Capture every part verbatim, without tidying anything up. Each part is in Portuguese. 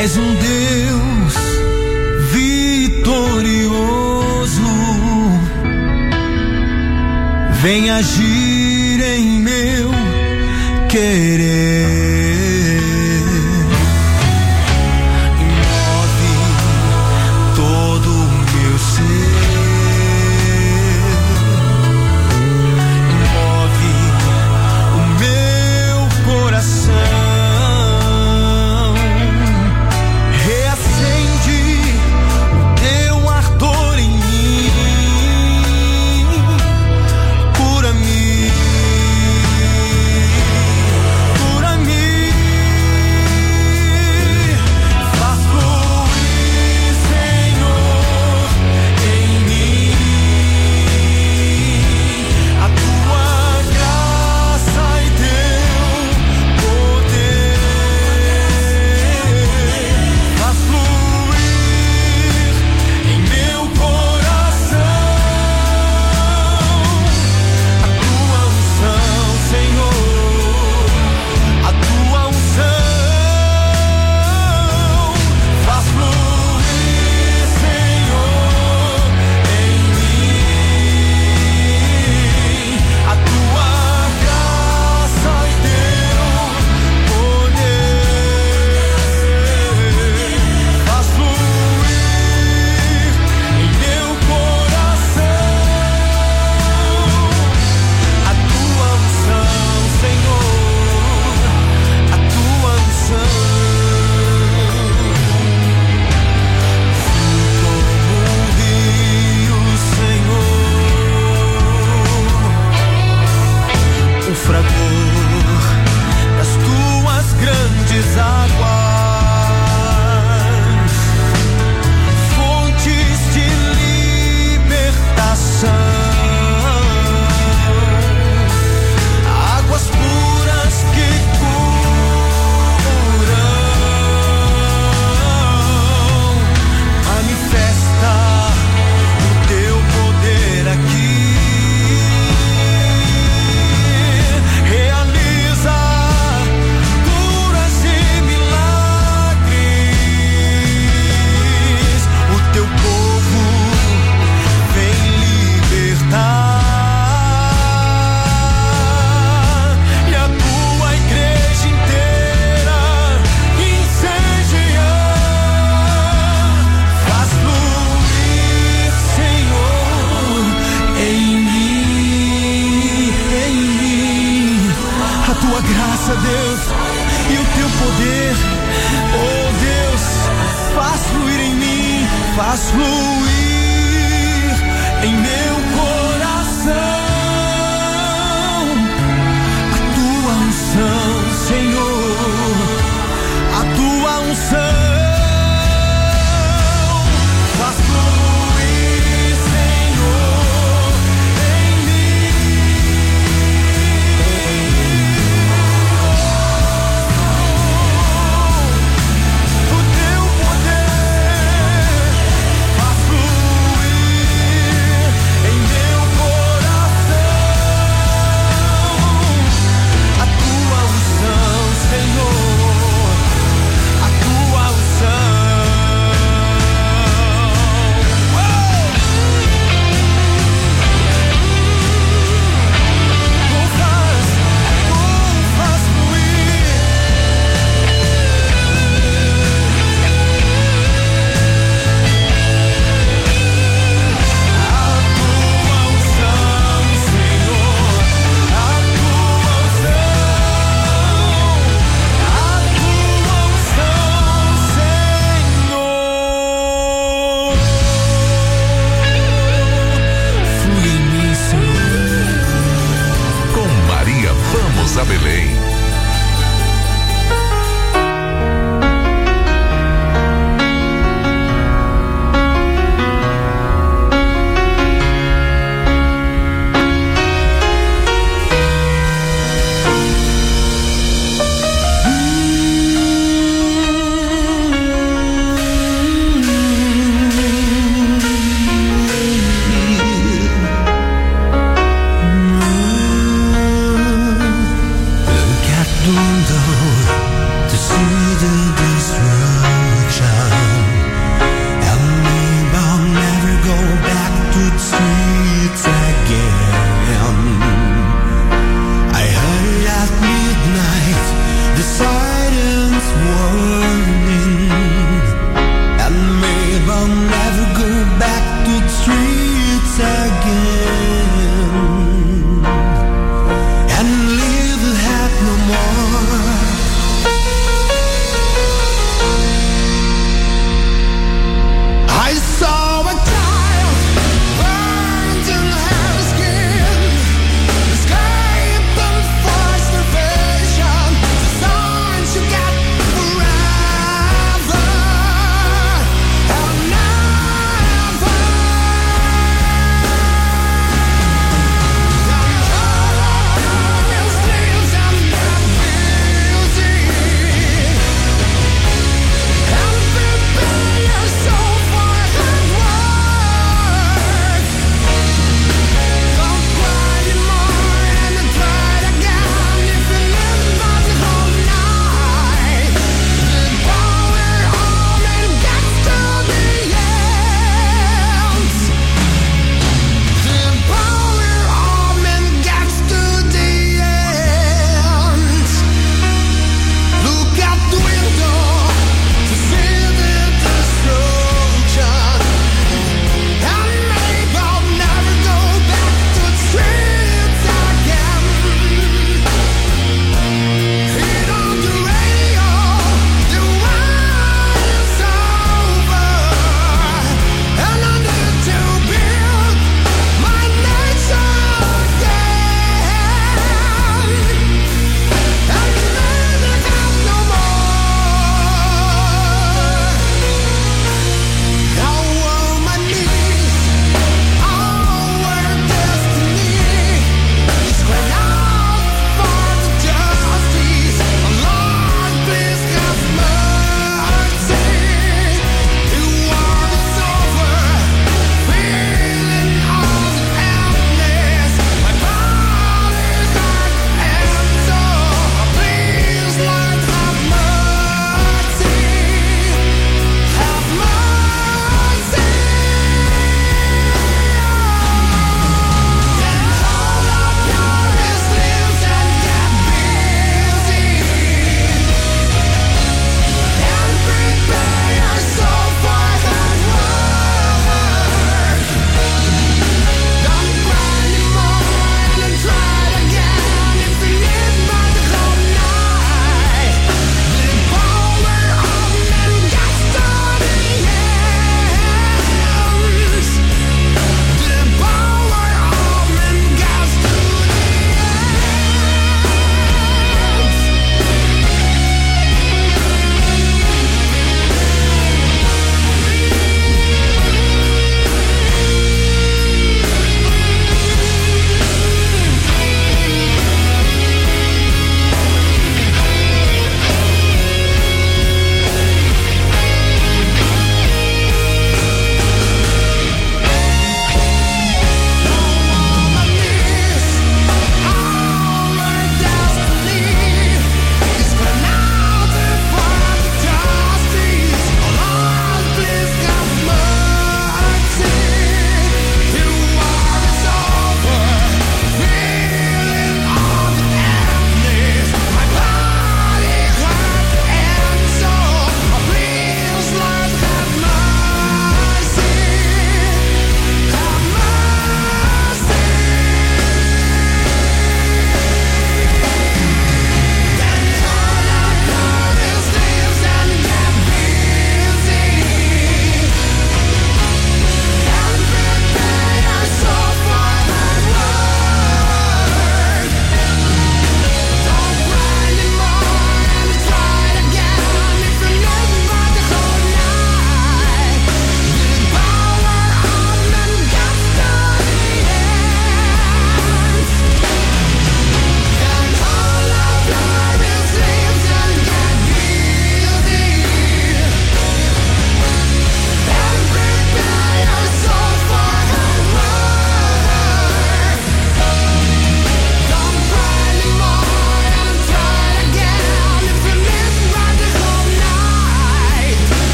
És um Deus vitorioso. Vem agir em meu querer. Move todo o meu ser. Move o meu coração.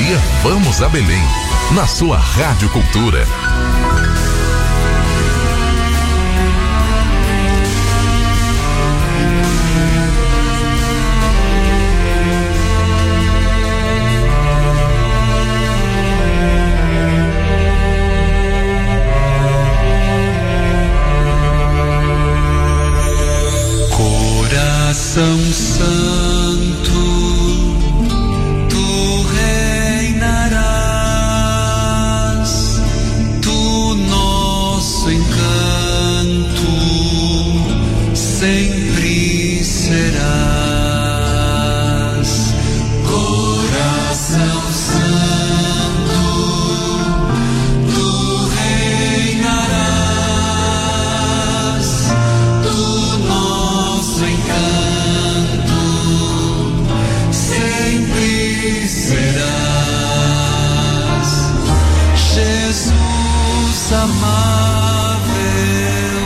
dia vamos a Belém, na sua Rádio Cultura. Coração Santo, tu reinarás, tu nosso encanto sempre serás. Coração Santo, tu reinarás, tu nosso encanto sempre serás. Jesus amável,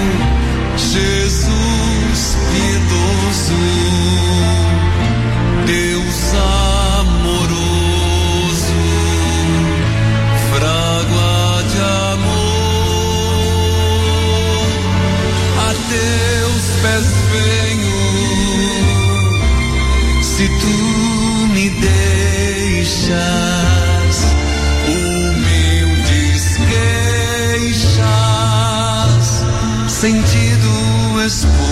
Jesus piedoso, Deus amoroso, frágua de amor, a teus pés venho, se tu me deixas humildes queixas, sentido expor.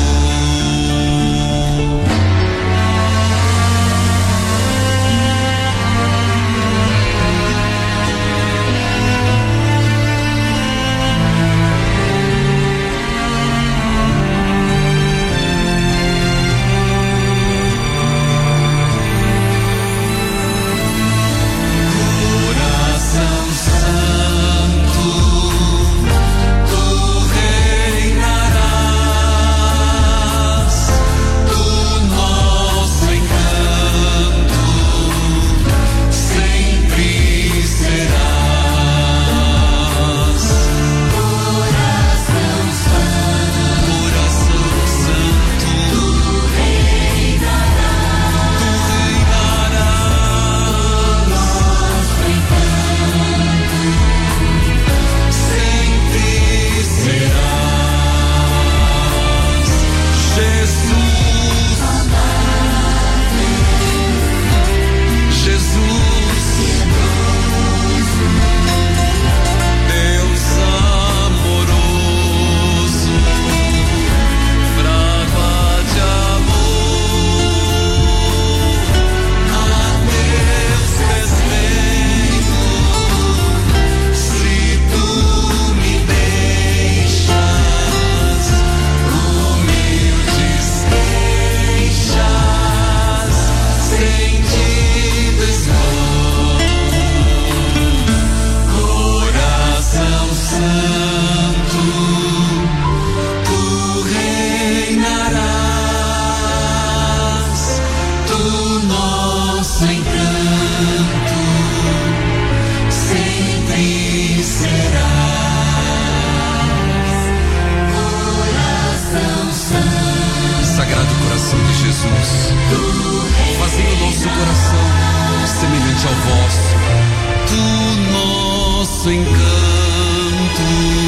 Coração Santo, tu reinarás, tu nosso encanto sempre serás. Coração Santo, coração santo, tu reinarás, tu reinarás, nosso encanto sempre serás. Jesus amável, Jesus piedoso, Deus amoroso, frágua de amor, a teus pés venho, se tu me deixas humildes queixas, sentido expor. Coração Santo, tu reinarás, tu nosso encanto sempre serás. Coração Santo, Sagrado Coração de Jesus, fazei o nosso coração semelhante ao vosso, tu nosso encanto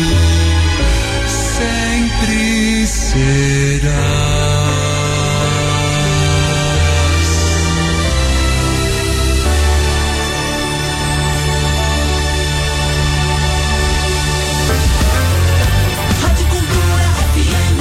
sempre serás. Rádio Cultura F M.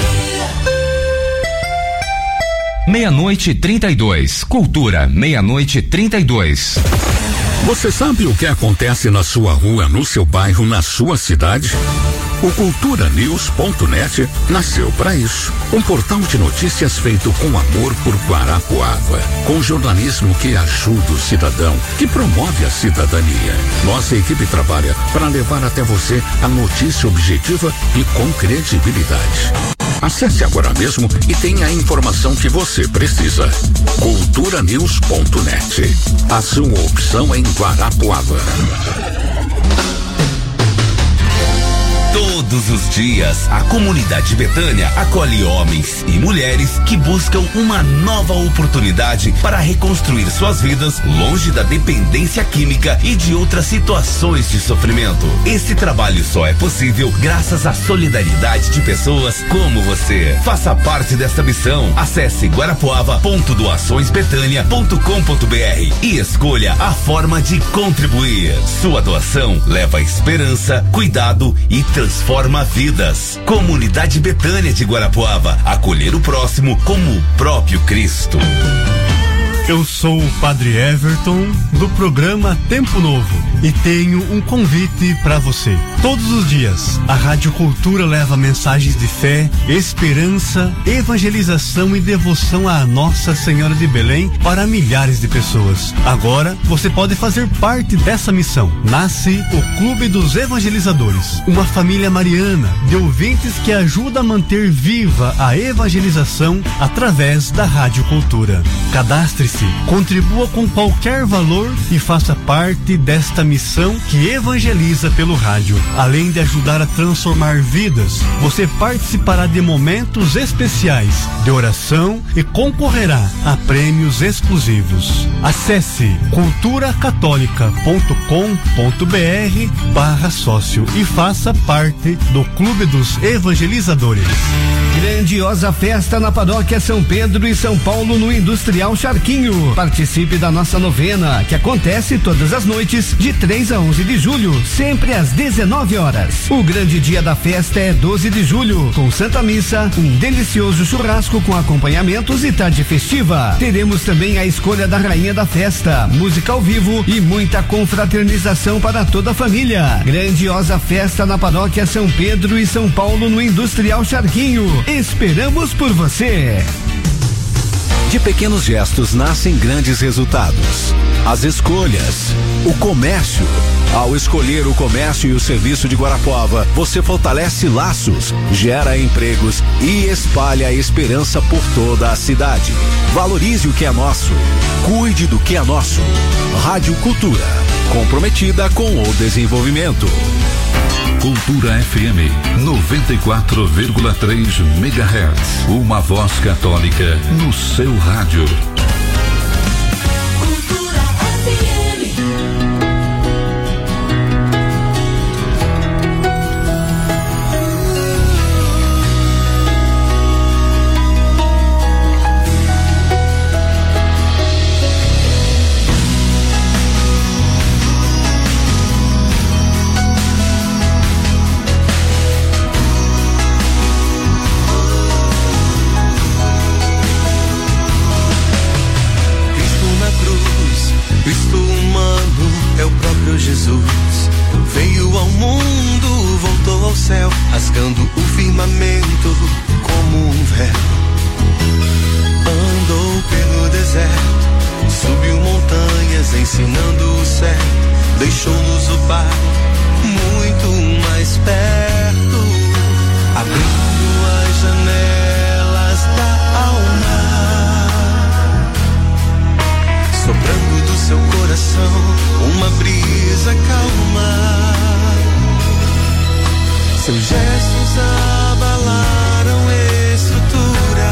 Meia-noite e trinta e dois. Cultura, meia-noite e trinta e dois. Você sabe o que acontece na sua rua, no seu bairro, na sua cidade? O cultura news ponto net nasceu para isso. Um portal de notícias feito com amor por Guarapuava, com jornalismo que ajuda o cidadão, que promove a cidadania. Nossa equipe trabalha para levar até você a notícia objetiva e com credibilidade. Acesse agora mesmo e tenha a informação que você precisa. cultura news ponto net. A sua opção em Guarapuava. Todos os dias, a comunidade Betânia acolhe homens e mulheres que buscam uma nova oportunidade para reconstruir suas vidas longe da dependência química e de outras situações de sofrimento. Esse trabalho só é possível graças à solidariedade de pessoas como você. Faça parte desta missão. Acesse guarapuava ponto doações betânia ponto com ponto br e escolha a forma de contribuir. Sua doação leva esperança, cuidado e transforma vidas. Comunidade Betânia de Guarapuava, acolher o próximo como o próprio Cristo. Eu sou o Padre Everton do programa Tempo Novo e tenho um convite para você. Todos os dias, a Rádio Cultura leva mensagens de fé, esperança, evangelização e devoção à Nossa Senhora de Belém para milhares de pessoas. Agora, você pode fazer parte dessa missão. Nasce o Clube dos Evangelizadores, uma família mariana de ouvintes que ajuda a manter viva a evangelização através da Rádio Cultura. Cadastre-se, contribua com qualquer valor e faça parte desta missão que evangeliza pelo rádio. Além de ajudar a transformar vidas, você participará de momentos especiais de oração e concorrerá a prêmios exclusivos. Acesse cultura católica ponto com ponto br barra sócio e faça parte do Clube dos Evangelizadores. Grandiosa festa na paróquia São Pedro e São Paulo no Industrial Charquinho. Participe da nossa novena, que acontece todas as noites, de três a onze de julho, sempre às dezenove horas. O grande dia da festa é doze de julho, com Santa Missa, um delicioso churrasco com acompanhamentos e tarde festiva. Teremos também a escolha da rainha da festa, música ao vivo e muita confraternização para toda a família. Grandiosa festa na paróquia São Pedro e São Paulo no Industrial Charquinho. Esperamos por você. De pequenos gestos nascem grandes resultados. As escolhas, o comércio. Ao escolher o comércio e o serviço de Guarapuava, você fortalece laços, gera empregos e espalha a esperança por toda a cidade. Valorize o que é nosso. Cuide do que é nosso. Rádio Cultura, comprometida com o desenvolvimento. Cultura F M noventa e quatro vírgula três megahertz. Uma voz católica no seu rádio. Cultura F M. Jesus veio ao mundo, voltou ao céu, rasgando o firmamento como um véu. Andou pelo deserto, subiu montanhas, ensinando o certo, deixou-nos o Pai muito mais perto, abrindo as janelas da alma, soprando do seu coração uma brisa calma. Seus gestos abalaram estruturas,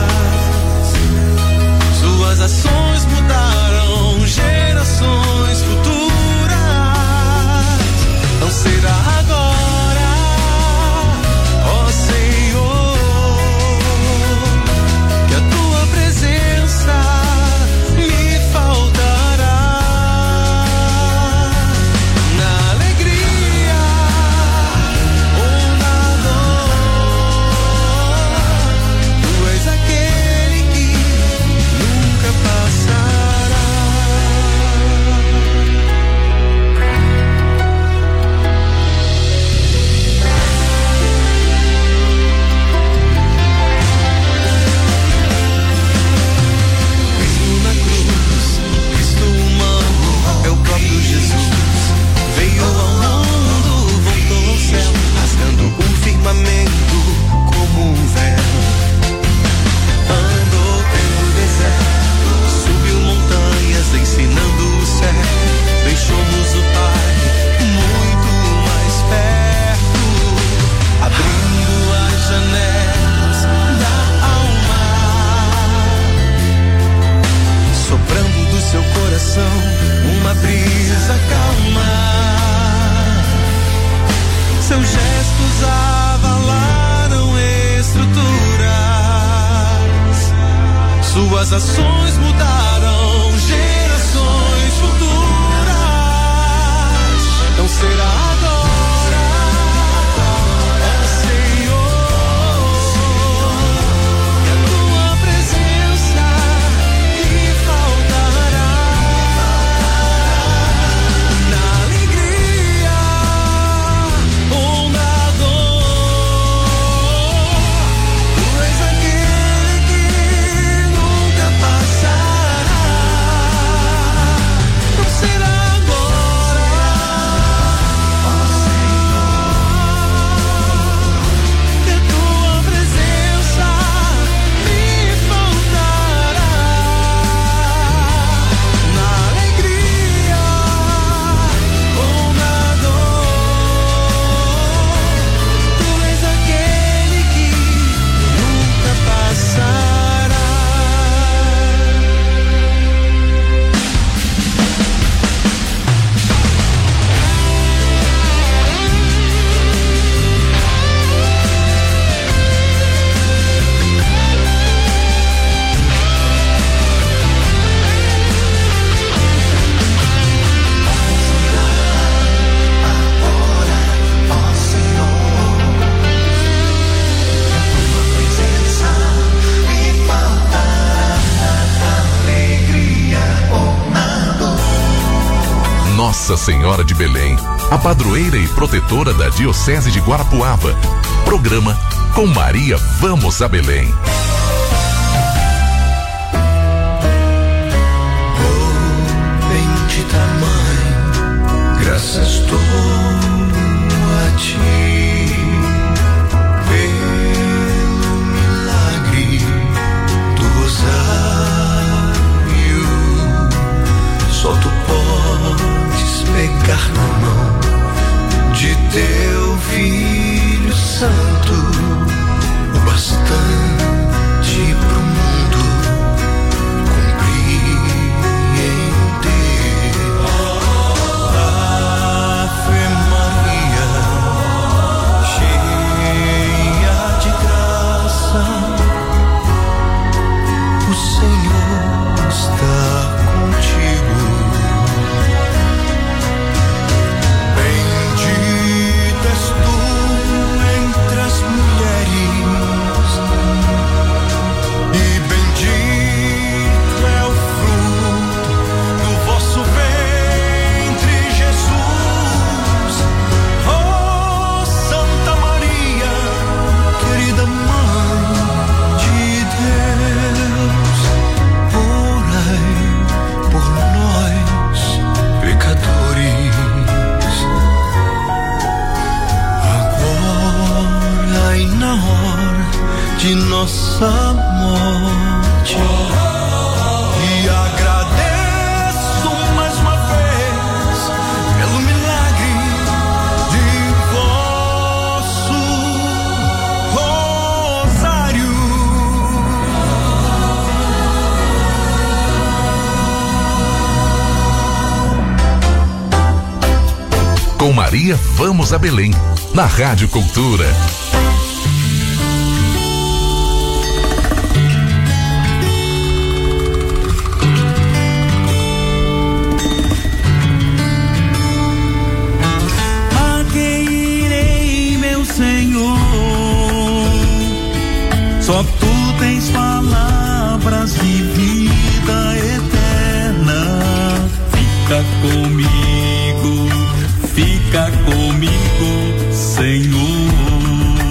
suas ações mudaram gerações futuras. Não será agora, ó Senhor, que a tua presença me faltará. Na alegria ou na dor, tu és aquele que nunca passará. Tuas ações mudaram gerações futuras. Não será agora, ó Senhor, que a tua presença me faltará. Na alegria ou na dor, tu és aquele que nunca passará. Não será agora, ó Senhor, que a tua presença me faltará. Na alegria ou na dor, tu és aquele que nunca passará. Nossa Senhora de Belém, a padroeira e protetora da Diocese de Guarapuava. Programa Com Maria Vamos a Belém. Bendita Mãe, graças dou a ti pelo milagre do rosário. Só tu podes pegar na mão de teu Filho Santo o bastante pro mundo Ave Maria, cheia de graça, o Senhor está contigo. Bendita és tu entre as mulheres, e bendito é o fruto do vosso ventre, Jesus. Oh, Santa Maria, querida Mãe de Deus, orai por nós, pecadores, agora e na hora de nossa morte. E agradeço mais uma vez pelo milagre de vosso rosário. Com Maria Vamos a Belém, na Rádio Cultura. A quem irei, meu Senhor? Só tu tens palavras de vida eterna. Fica comigo, fica comigo, Senhor.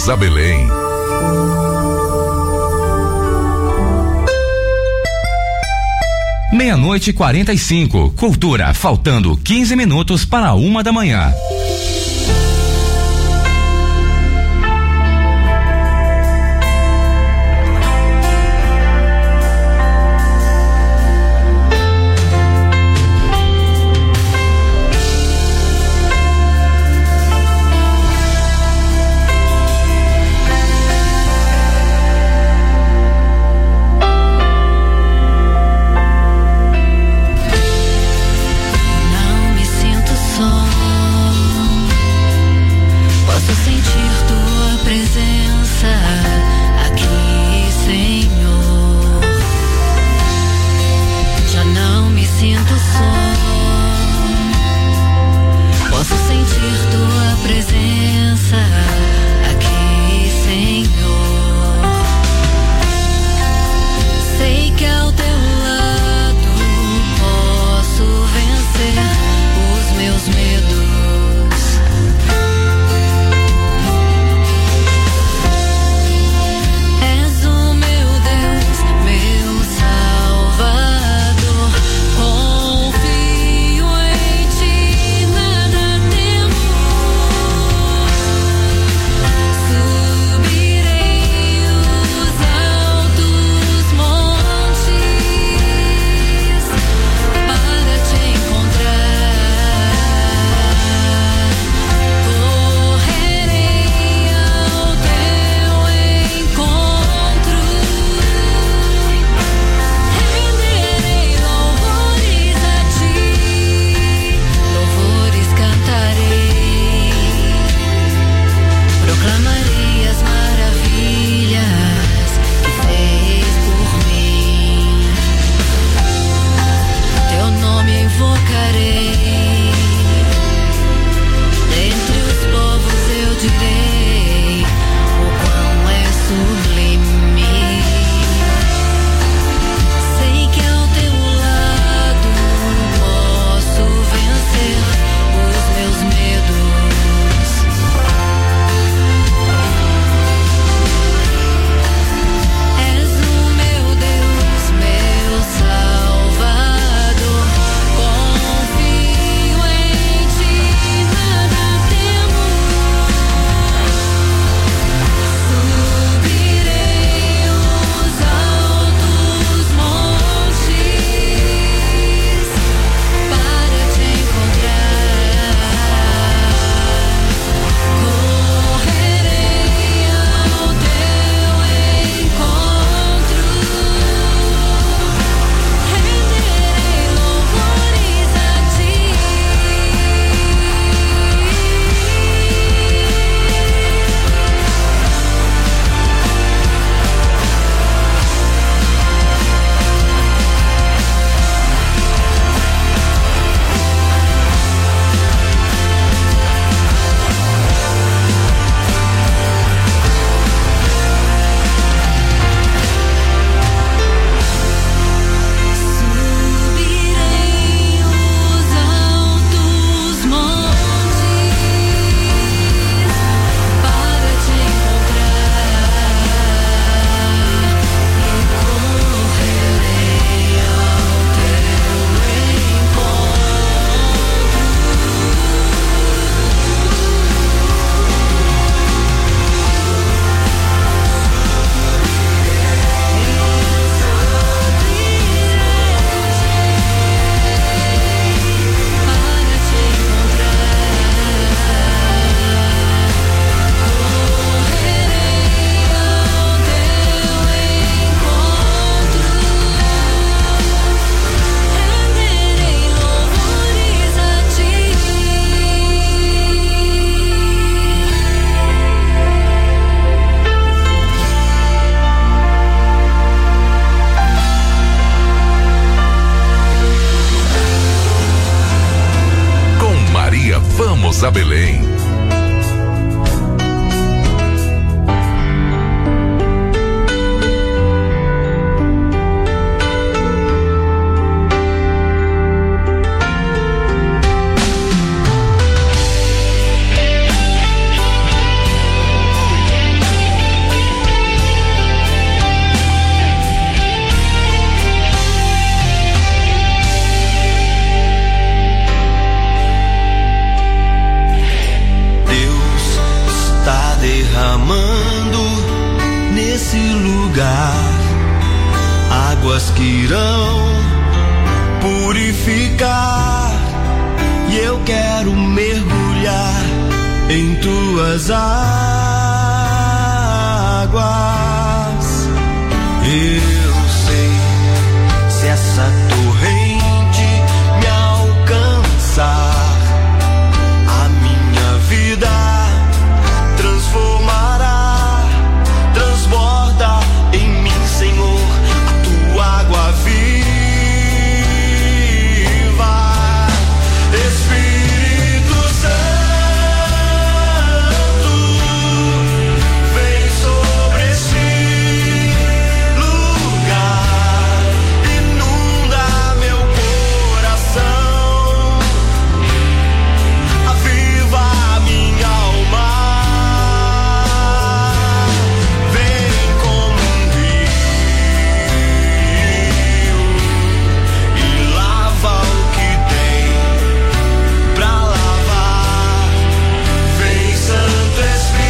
Vamos a Belém. Meia-noite e quarenta e cinco. Cultura, faltando quinze minutos para uma da manhã. Vamos a Belém. esse lugar, águas que irão purificar, e eu quero mergulhar em tuas águas. Eu sei, se essa torrente me alcançar, a minha vida transformará, transborda em mim, Senhor, a tua água viva. Espírito Santo, vem sobre este lugar, inunda meu coração, aviva a minha alma. Vem como um rio e lava o que tem pra lavar. Vem, Santo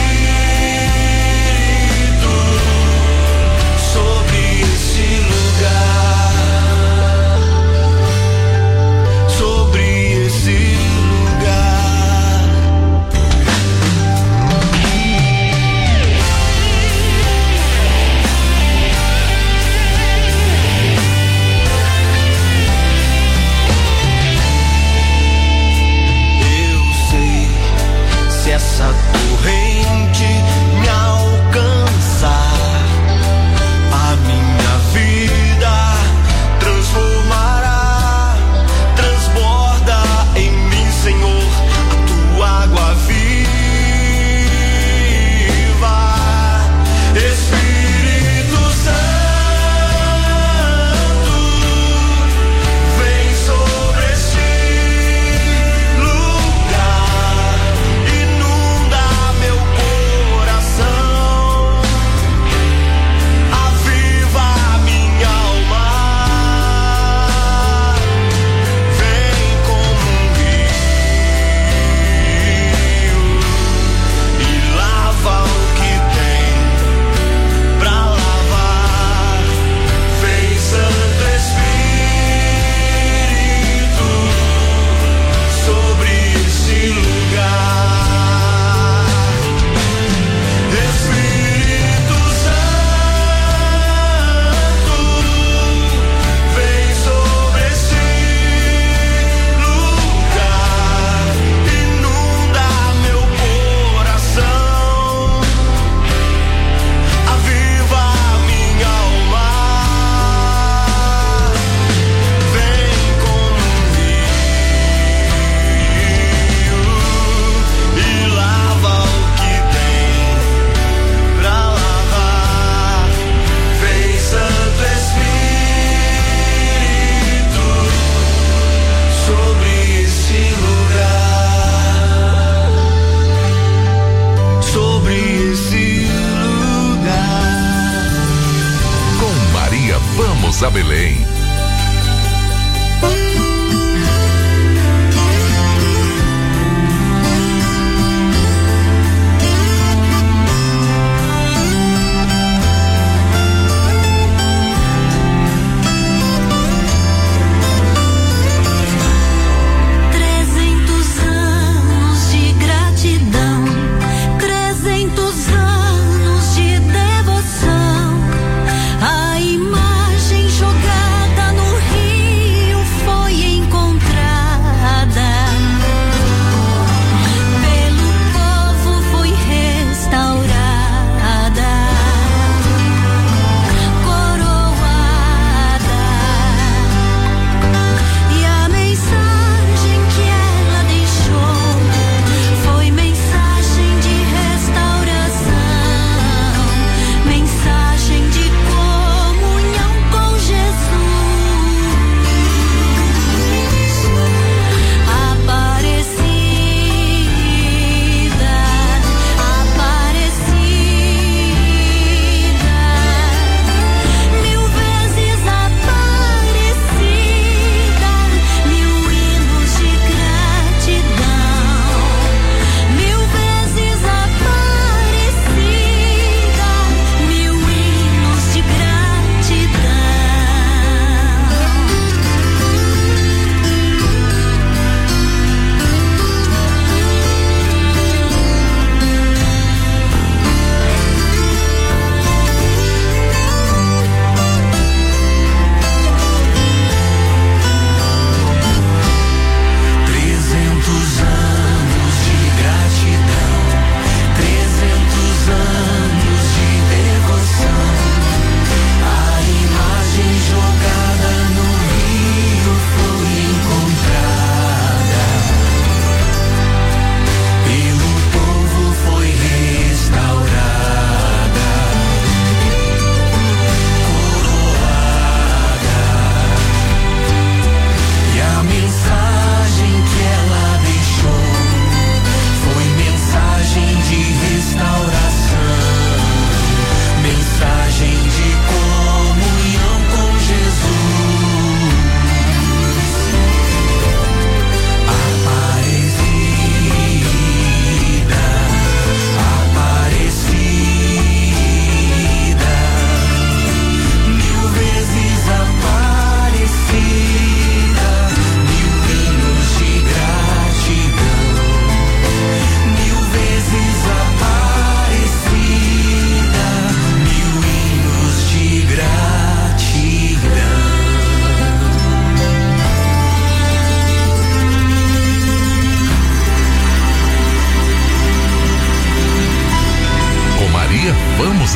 Espírito, sobre esse lugar, sobre esse lugar. Eu sei, se essa torrente me alcançar, a minha vida transformará, transborda em mim, Senhor, a tua água viva. Espírito Santo, vem sobre este lugar, inunda meu coração, aviva a minha alma. Vem como um rio e lava o que tem pra lavar. Vem, Santo Espírito, sobre esse lugar. Espírito Santo, vem sobre esse lugar, inunda meu coração, aviva a minha alma. Vem como um rio e lava o que tem pra lavar. Vem, Santo Espírito, sobre esse lugar, sobre esse lugar. Com Maria, vamos a Belém. Trezentos anos de gratidão, trezentos anos de devoção, a imagem jogada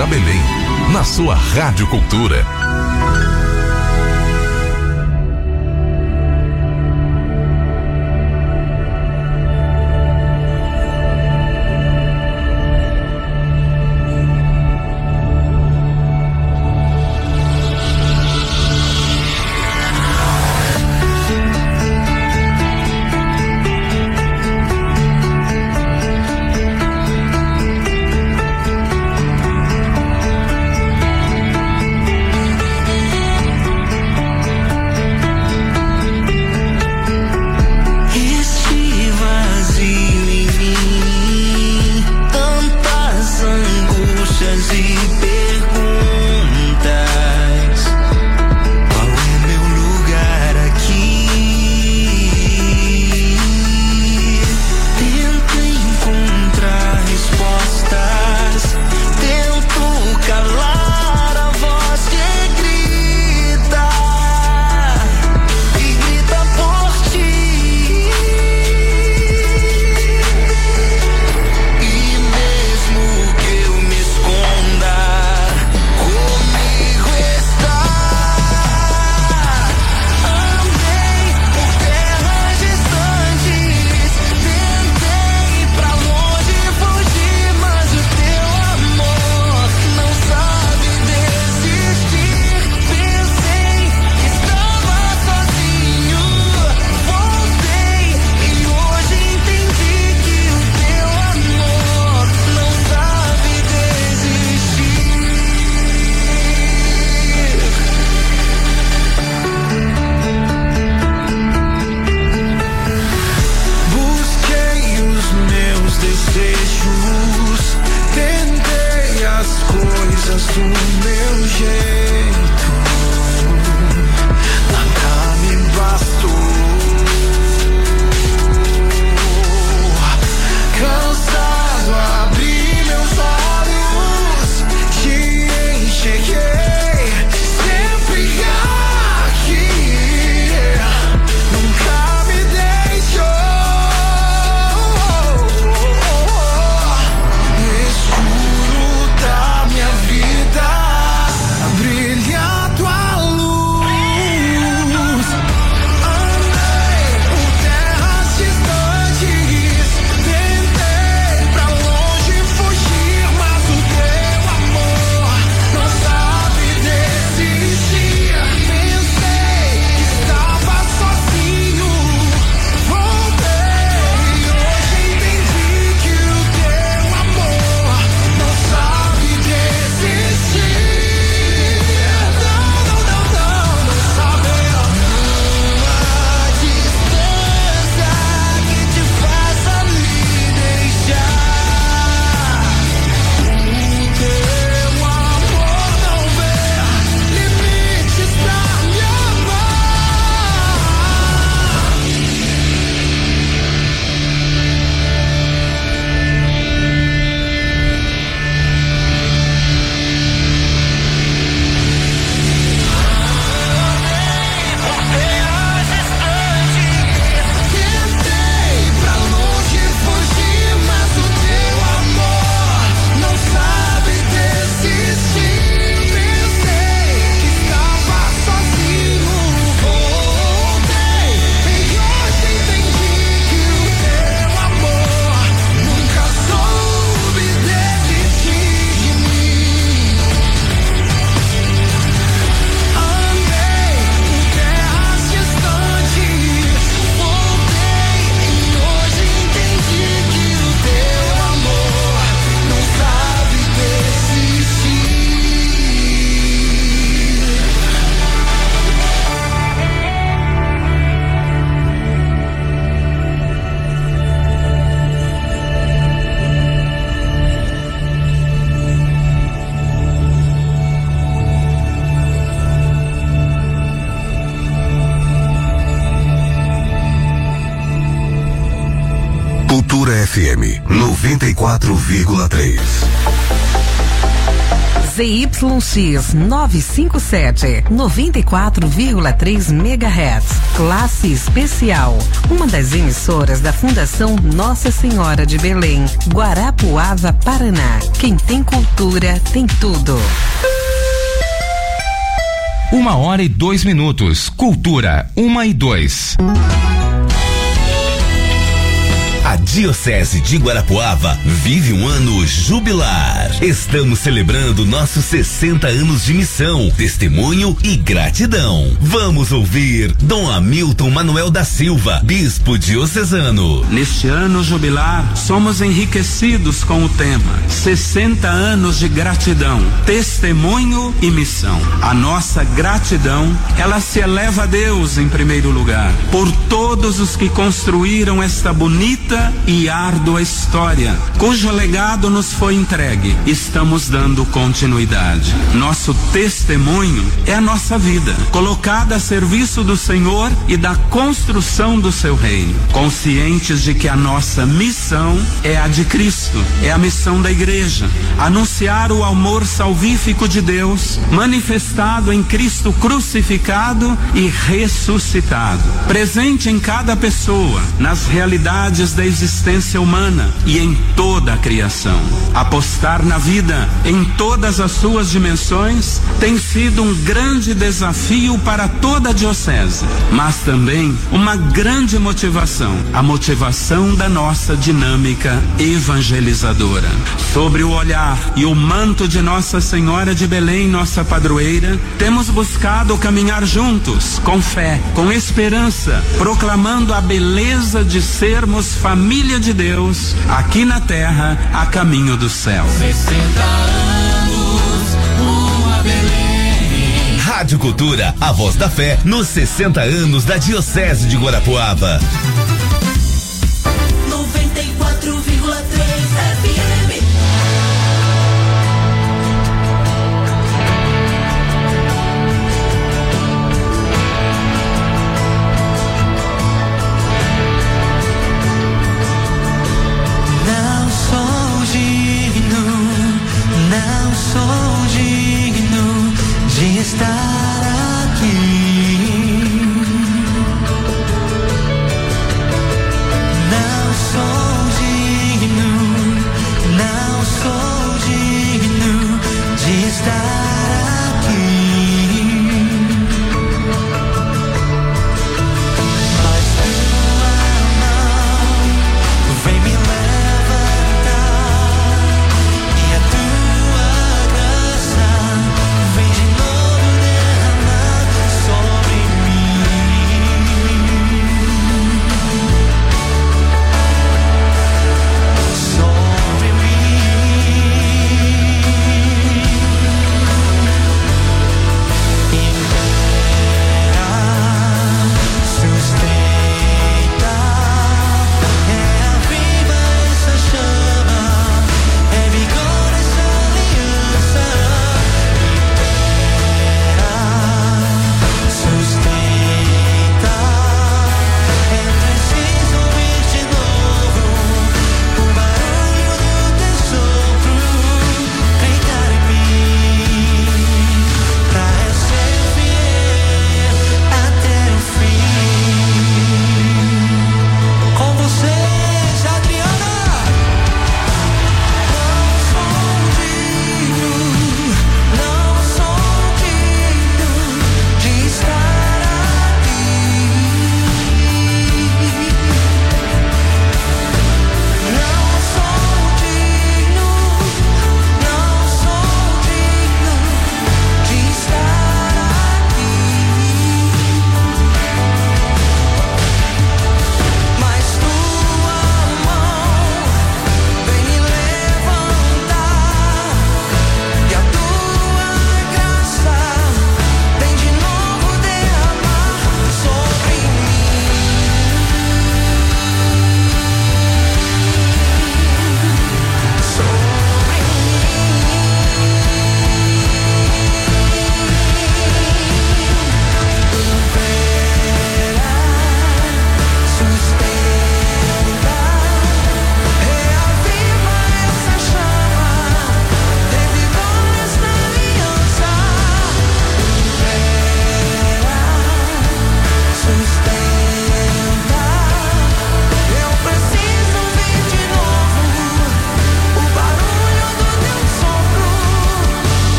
a Belém, na sua Rádio Cultura. Cultura F M noventa e quatro vírgula três. Z Y X novecentos e cinquenta e sete, noventa e quatro vírgula três megahertz. Classe especial. Uma das emissoras da Fundação Nossa Senhora de Belém, Guarapuava, Paraná. Quem tem cultura tem tudo. Uma hora e dois minutos. Cultura, uma e dois. A Diocese de Guarapuava vive um ano jubilar. Estamos celebrando nossos sessenta anos de missão, testemunho e gratidão. Vamos ouvir Dom Hamilton Manuel da Silva, bispo diocesano. Neste ano jubilar, somos enriquecidos com o tema sessenta anos de gratidão, testemunho e missão. A nossa gratidão, ela se eleva a Deus em primeiro lugar, por todos os que construíram esta bonita e árdua história, cujo legado nos foi entregue. Estamos dando continuidade. Nosso testemunho é a nossa vida, colocada a serviço do Senhor e da construção do seu reino, conscientes de que a nossa missão é a de Cristo, é a missão da igreja, anunciar o amor salvífico de Deus, manifestado em Cristo crucificado e ressuscitado, presente em cada pessoa, nas realidades da existência humana e em toda a criação. Apostar na vida em todas as suas dimensões tem sido um grande desafio para toda a diocese, mas também uma grande motivação, a motivação da nossa dinâmica evangelizadora. Sobre o olhar e o manto de Nossa Senhora de Belém, nossa padroeira, temos buscado caminhar juntos, com fé, com esperança, proclamando a beleza de sermos família de Deus, aqui na terra, a caminho do céu. sessenta anos, uma Belém. Rádio Cultura, a voz da fé, nos sessenta anos da Diocese de Guarapuava. noventa e quatro vírgula três F M. Não sou digno de estar aqui. Não sou digno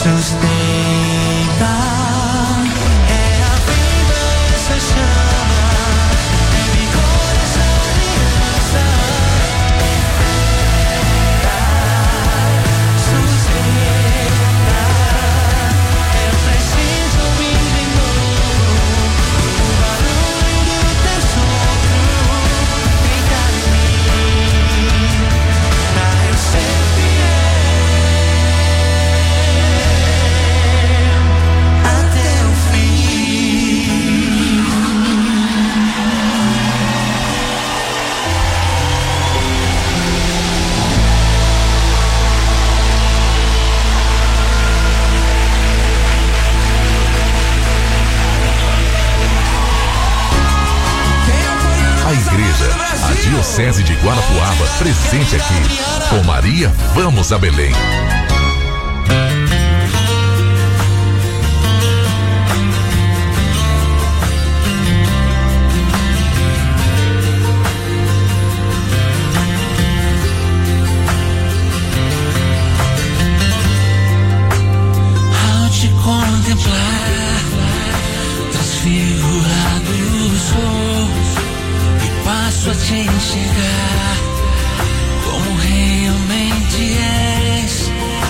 sustenta. É a vida, essa chama, é vigor, essa aliança. Sustenta, eu preciso vir de novo. O barulho do teu sopro fica em mim, pra eu ser fiel até o fim. A igreja, a Diocese de Guarapuava, presente aqui. Com Maria, vamos a Belém. Ao te contemplar, transfigurado sou e passo a te enxergar como realmente és.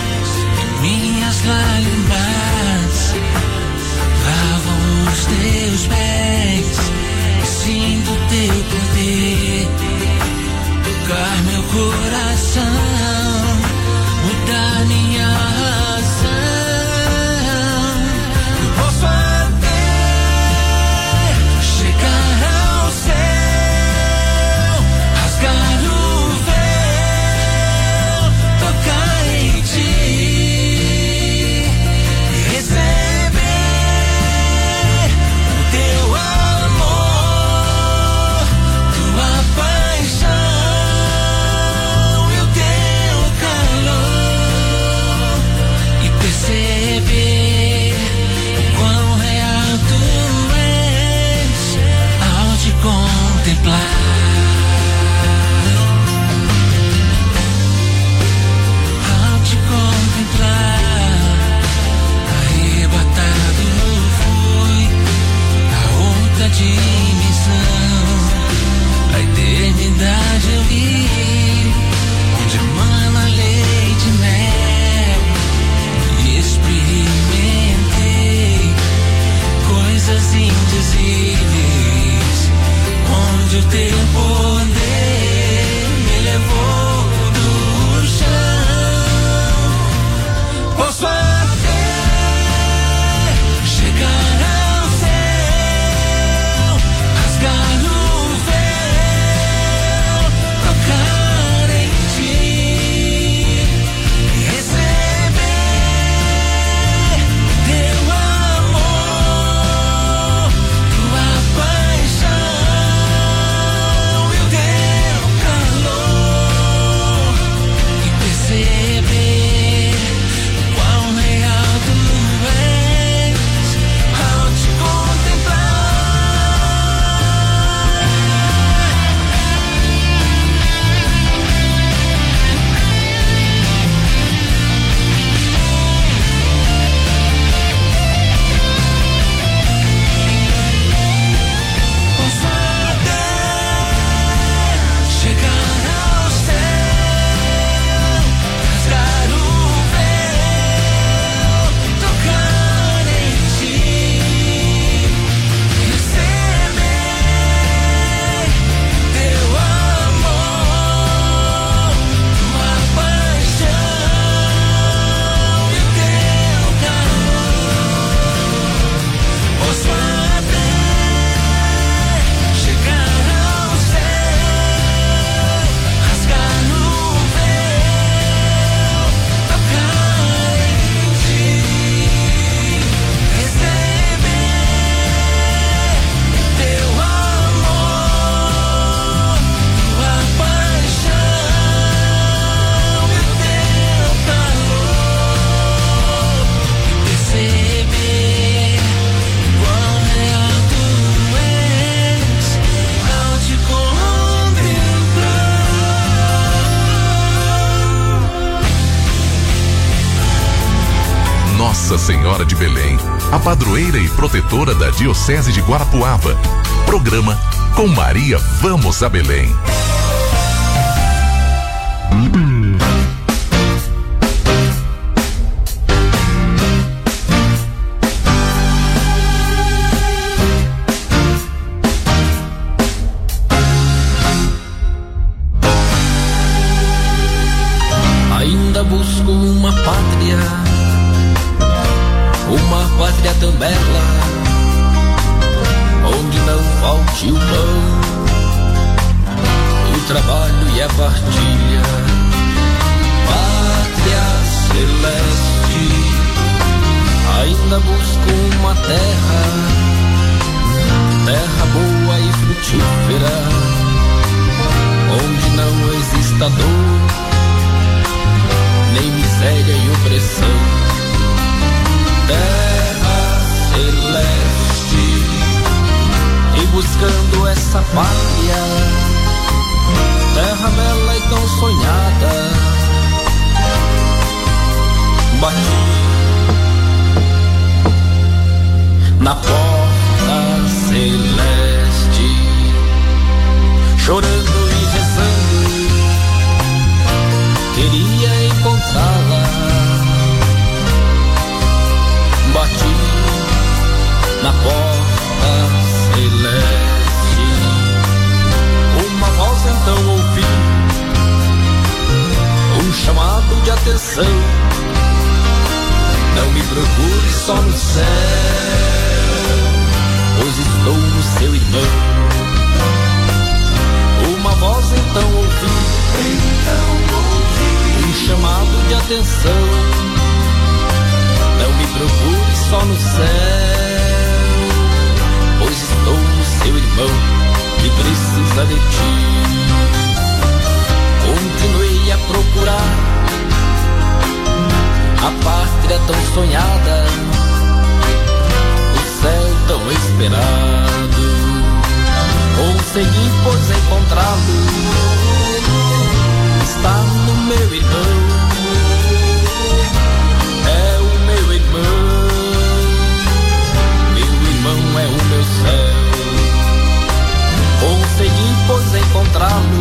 Nossa Senhora de Belém, a padroeira e protetora da Diocese de Guarapuava. Programa Com Maria Vamos a Belém. Ainda busco uma pátria, uma pátria tão bela, onde não falte o pão, o trabalho e a partilha. Pátria celeste, ainda busco uma terra, terra boa e frutífera, onde não exista dor, nem miséria e opressão. Terra celeste, e buscando essa pátria, terra bela e tão sonhada, bati na porta celeste, chorando e rezando, queria encontrá-la. Bati na porta celeste, uma voz então ouvi, um chamado de atenção. Não me procure só no céu, pois estou no seu irmão. Uma voz então ouvi, então ouvi, um chamado de atenção. Não me procure só no céu, pois estou no seu irmão que precisa de ti. Continuei a procurar a pátria tão sonhada, o céu tão esperado. Consegui, pois, encontrá-lo, está no meu irmão. É o meu céu, consegui, pois, encontrá-lo,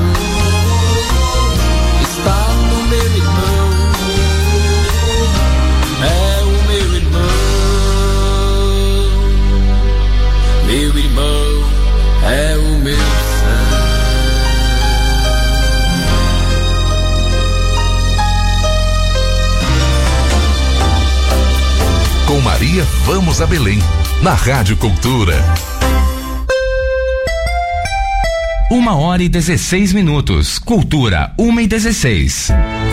está no meu irmão, é o meu irmão, meu irmão é o meu céu. Com Maria Vamos a Belém, na Rádio Cultura. Uma hora e dezesseis minutos. Cultura, uma e dezesseis.